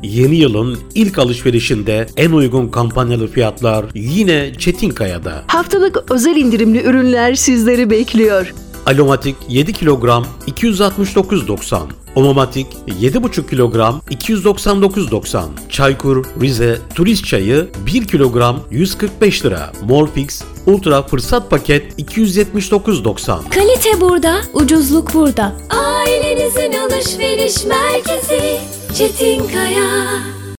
Yeni yılın ilk alışverişinde en uygun kampanyalı fiyatlar yine Çetinkaya'da. Haftalık özel indirimli ürünler sizleri bekliyor. Alomatik 7 kilogram 269,90. Omomatik 7,5 kilogram 299,90. Çaykur Rize Turist Çayı 1 kilogram 145 lira. Molfix Ultra Fırsat Paket 279,90. Kalite burada, ucuzluk burada. Ailenizin alışveriş merkezi Çetinkaya.